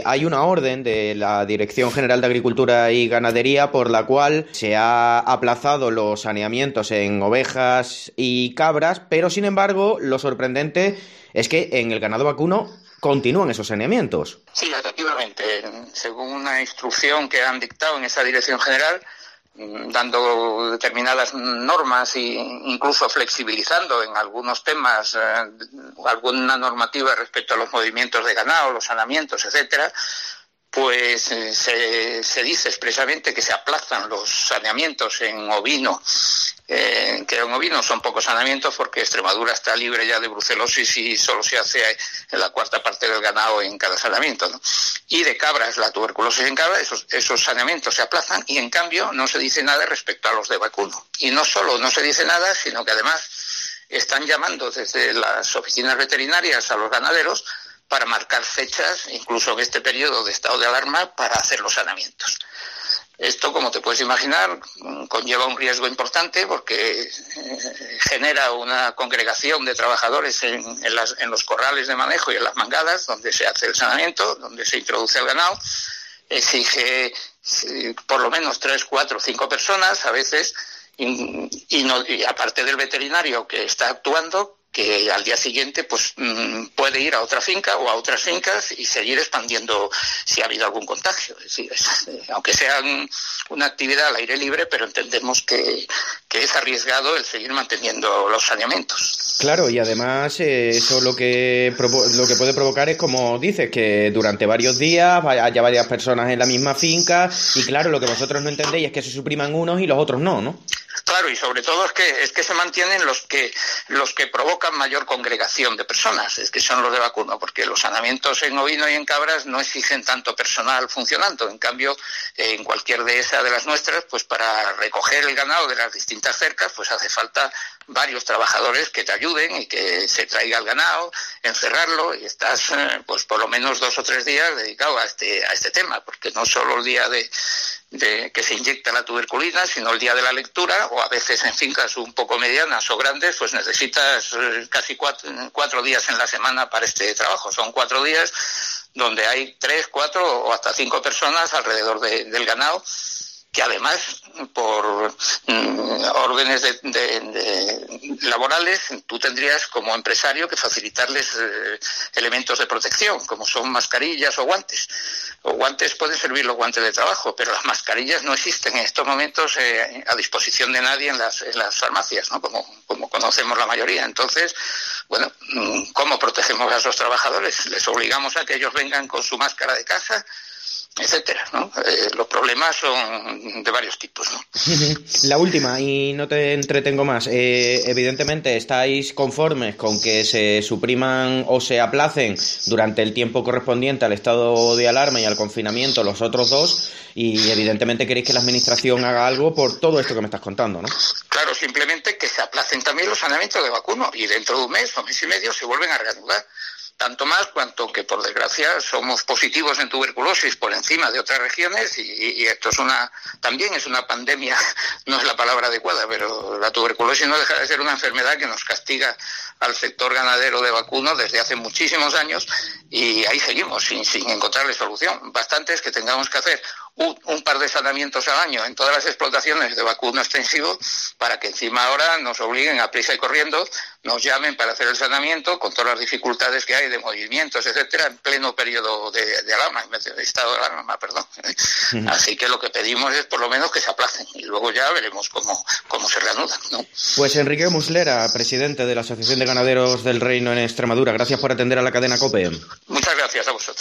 Hay una orden de la Dirección General de Agricultura y Ganadería por la cual se ha aplazado los saneamientos en ovejas y cabras, pero sin embargo lo sorprendente es que en el ganado vacuno continúan esos saneamientos. Sí, efectivamente, según una instrucción que han dictado en esa Dirección General, dando determinadas normas e incluso flexibilizando en algunos temas alguna normativa respecto a los movimientos de ganado, los saneamientos, etcétera, pues se dice expresamente que se aplazan los saneamientos en ovino, que en ovino son pocos saneamientos porque Extremadura está libre ya de brucelosis y solo se hace en la cuarta parte del ganado en cada saneamiento, ¿no? Y de cabras, la tuberculosis en cabra, esos saneamientos se aplazan y en cambio no se dice nada respecto a los de vacuno. Y no solo no se dice nada, sino que además están llamando desde las oficinas veterinarias a los ganaderos para marcar fechas, incluso en este periodo de estado de alarma, para hacer los saneamientos. Esto, como te puedes imaginar, conlleva un riesgo importante porque genera una congregación de trabajadores en los corrales de manejo y en las mangadas, donde se hace el saneamiento, donde se introduce el ganado. Exige por lo menos 3, 4, 5 personas, a veces, y aparte del veterinario que está actuando, que al día siguiente pues puede ir a otra finca o a otras fincas y seguir expandiendo si ha habido algún contagio. Es decir, aunque sea una actividad al aire libre, pero entendemos que es arriesgado el seguir manteniendo los saneamientos. Claro, y además eso lo que puede provocar es, como dices, que durante varios días haya varias personas en la misma finca y claro, lo que vosotros no entendéis es que se supriman unos y los otros no, ¿no? Claro, y sobre todo es que se mantienen los que provocan mayor congregación de personas, es que son los de vacuno, porque los saneamientos en ovino y en cabras no exigen tanto personal funcionando. En cambio, en cualquier dehesa de las nuestras, pues para recoger el ganado de las distintas cercas, pues hace falta varios trabajadores que te ayuden y que se traiga el ganado, encerrarlo, y estás pues por lo menos 2 o 3 días dedicado a este tema, porque no solo el día de que se inyecta la tuberculina, sino el día de la lectura, o a veces en fincas un poco medianas o grandes, pues necesitas casi 4 días en la semana para este trabajo. Son 4 días donde hay 3, 4 o hasta 5 personas alrededor del ganado, que además, por órdenes laborales, tú tendrías como empresario que facilitarles elementos de protección, como son mascarillas o guantes. Los guantes pueden servir los guantes de trabajo, pero las mascarillas no existen en estos momentos a disposición de nadie en las farmacias, ¿no? Como conocemos la mayoría. Entonces, bueno, ¿cómo protegemos a esos trabajadores? Les obligamos a que ellos vengan con su máscara de casa, etcétera, ¿no? Los problemas son de varios tipos, ¿no? La última, y no te entretengo más. Evidentemente estáis conformes con que se supriman o se aplacen durante el tiempo correspondiente al estado de alarma y al confinamiento los otros 2, y evidentemente queréis que la administración haga algo por todo esto que me estás contando, ¿no? Claro, simplemente que se aplacen también los saneamientos de vacuno y dentro de un mes o mes y medio se vuelven a reanudar. Tanto más cuanto que, por desgracia, somos positivos en tuberculosis por encima de otras regiones y esto también es una pandemia, no es la palabra adecuada, pero la tuberculosis no deja de ser una enfermedad que nos castiga al sector ganadero de vacuno desde hace muchísimos años y ahí seguimos sin encontrarle solución. Bastante es que tengamos que hacer un par de saneamientos al año en todas las explotaciones de vacuno extensivo para que encima ahora nos obliguen a prisa y corriendo, nos llamen para hacer el saneamiento con todas las dificultades que hay de movimientos, etcétera, en pleno periodo de alarma, de estado de alarma, perdón. Así que lo que pedimos es por lo menos que se aplacen y luego ya veremos cómo se reanudan, ¿no? Pues Enrique Muslera, presidente de la Asociación de Ganaderos del Reino en Extremadura, gracias por atender a la cadena COPE. Muchas gracias a vosotros.